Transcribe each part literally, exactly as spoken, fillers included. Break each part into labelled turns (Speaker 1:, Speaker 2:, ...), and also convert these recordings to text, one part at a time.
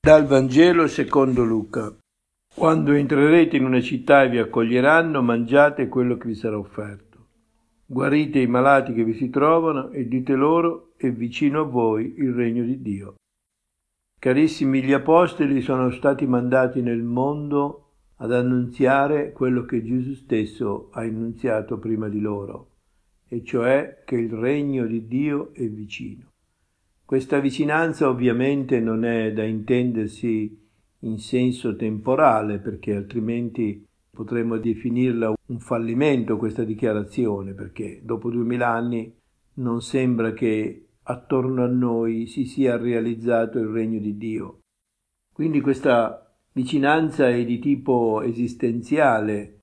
Speaker 1: Dal Vangelo secondo Luca. Quando entrerete in una città e vi accoglieranno, mangiate quello che vi sarà offerto. Guarite i malati che vi si trovano e dite loro: è vicino a voi il regno di Dio. Carissimi, gli apostoli sono stati mandati nel mondo ad annunziare quello che Gesù stesso ha annunziato prima di loro, e cioè che il regno di Dio è vicino. Questa vicinanza ovviamente non è da intendersi in senso temporale, perché altrimenti potremmo definirla un fallimento questa dichiarazione, perché dopo duemila anni non sembra che attorno a noi si sia realizzato il regno di Dio. Quindi questa vicinanza è di tipo esistenziale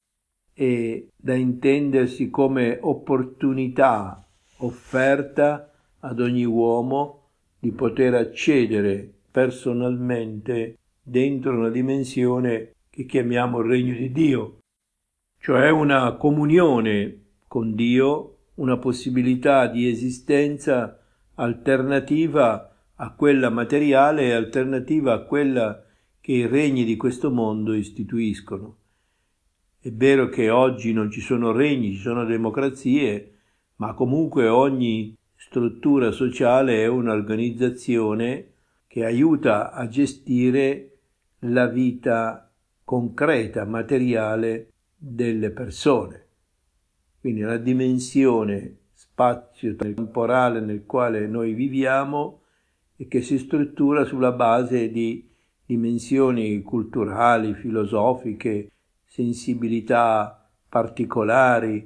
Speaker 1: e da intendersi come opportunità offerta ad ogni uomo di poter accedere personalmente dentro una dimensione che chiamiamo il regno di Dio, cioè una comunione con Dio, una possibilità di esistenza alternativa a quella materiale e alternativa a quella che i regni di questo mondo istituiscono. È vero che oggi non ci sono regni, ci sono democrazie, ma comunque ogni struttura sociale è un'organizzazione che aiuta a gestire la vita concreta, materiale delle persone. Quindi la dimensione spazio-temporale nel quale noi viviamo e che si struttura sulla base di dimensioni culturali, filosofiche, sensibilità particolari,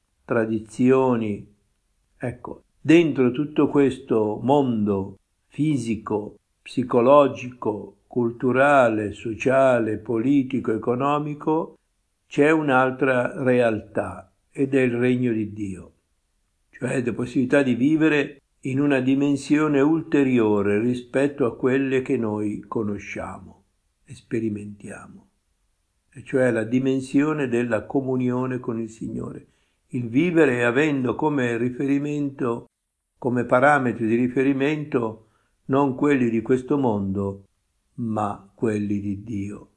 Speaker 1: tradizioni. Ecco, dentro tutto questo mondo fisico, psicologico, culturale, sociale, politico, economico, c'è un'altra realtà ed è il regno di Dio, cioè la possibilità di vivere in una dimensione ulteriore rispetto a quelle che noi conosciamo e sperimentiamo, e cioè la dimensione della comunione con il Signore, il vivere avendo come riferimento, come parametri di riferimento, non quelli di questo mondo, ma quelli di Dio.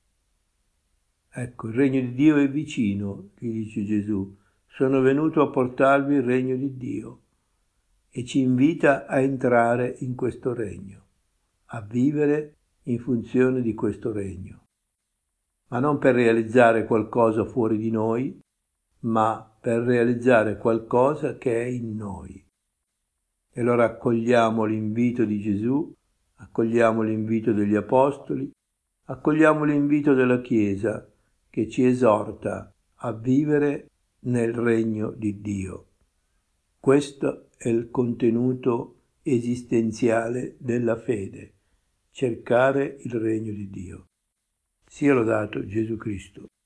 Speaker 1: Ecco, il regno di Dio è vicino, ti dice Gesù. Sono venuto a portarvi il regno di Dio e ci invita a entrare in questo regno, a vivere in funzione di questo regno, ma non per realizzare qualcosa fuori di noi, ma per realizzare qualcosa che è in noi. E allora accogliamo l'invito di Gesù, accogliamo l'invito degli Apostoli, accogliamo l'invito della Chiesa che ci esorta a vivere nel regno di Dio. Questo è il contenuto esistenziale della fede, cercare il regno di Dio. Sia lodato Gesù Cristo.